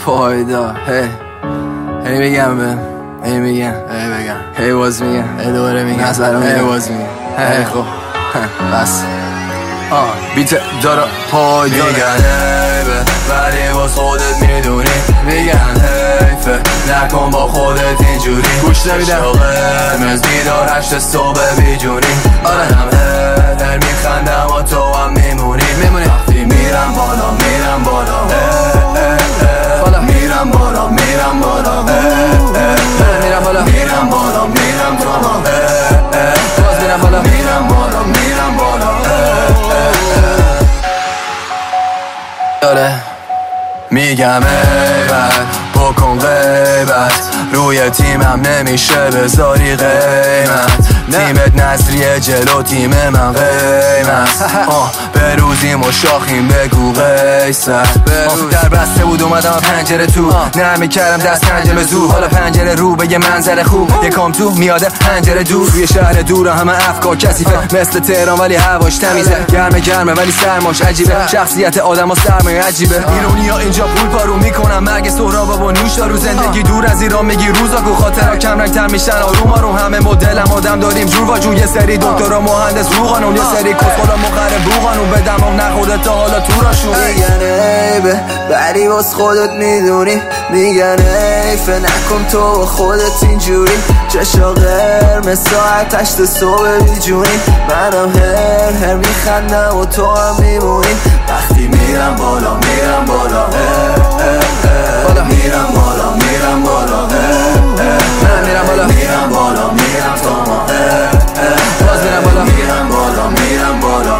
پایدار. هی بگم هی باز میگم هی دوباره میگم هی باز میگم هی. خب بس بیت داره پایدار. میگن حیفه ولی باز خودت میدونی. میگن حیفه نکن با خودت اینجوری. گوش نمیدم قرمز بیدار 8 صبح بیجونی. آدم هر میخندم و تو هم میمونی. وقتی میرم بالا میرم بالا میرم بالا میرم بالا میرم بالا میرم بالا میرم بالا باز میرم بالا میرم بالا میرم بالا. داره میگم ایول بکن غیبت روی تیمم نمیشه بذاری قیمت. تیمت نظریه جلو تیم من قیمت. بروزیم و شاخیم بگو قیصر. در بسته بود اومدم پنجره تو نمی کردم دست پنجره به زور. حالا پنجره رو به یه منظر خوب یکم تو میاده پنجره دور. توی شهر دور همه افکار کثیفه مثل تهران ولی هواش تمیزه. گرمه ولی سرماش عجیبه. شخصیت آدم ها سرمایه عجیبه. ایرونیا اینجا پول پارو میکنم مرگ سهراب و نوش دارو. زندگی دور از ایران میگی روزا گو خاطرها کم رنگ تر میشن آروم آروم. همه مدلم آدم داریم جور و جور. یه سری دکتر و مهندس رو قانون یه سری کسخلا مخرب بو قانون. به دماغ نخورده تا حالا تو راشون. میگن عیبه ولی باز خودت میدونی. میگن حیفه نکن تو خودت اینجوری. چشا قرمز ساعت 8 صبح بیجونی. منم هر میخندم و تو هم میمونی. وقتی میرم بالا میرم بالا میرم بالا میرم بالا میرم بالا میرم بالا میرم تاما باز میرم بالا میرم بالا میرم بالا.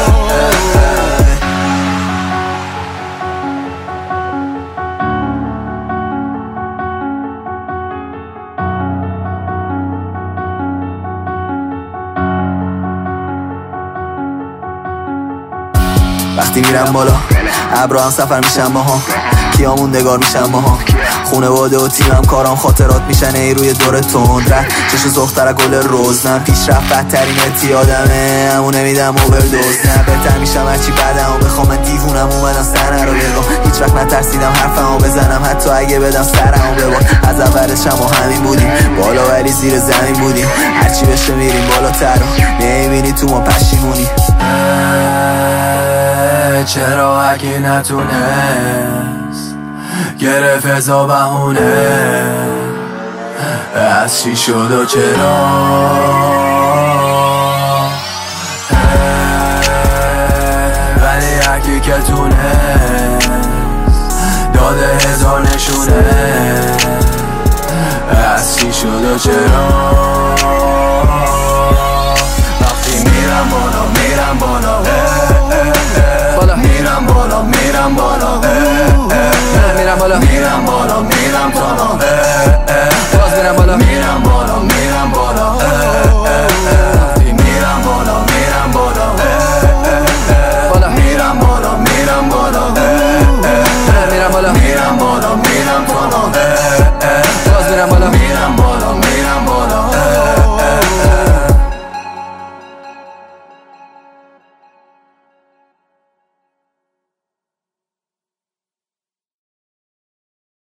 وقتی میرم بالا ابرا هم سفر میشم ماها. کیامون نگار میشم ماها. خونواده و تیمم کارام خاطرات میشن ای روی دور تند رد. چشم زختره گل روز من پیشرفت بدترین اتیادمه. همون نمیدم اووردوز نه بهتر میشم هرچی بعدم و بخوام. من دیوونم اومدم سنه رو بگم. هیچ وقت نترسیدم حرفمو بزنم حتی اگه بدم سرمو ببار. از اولش هم همین بودیم بالا ولی زیر زمین بودیم. هرچی بشه میریم بالاتر و نمیبینی تو ما پشیمونی. چرا اگه نتونست گرفت ازا بهونه از چی شد و چرا. ولی اگه که تونست داده هزار نشونه از چی شد و چرا.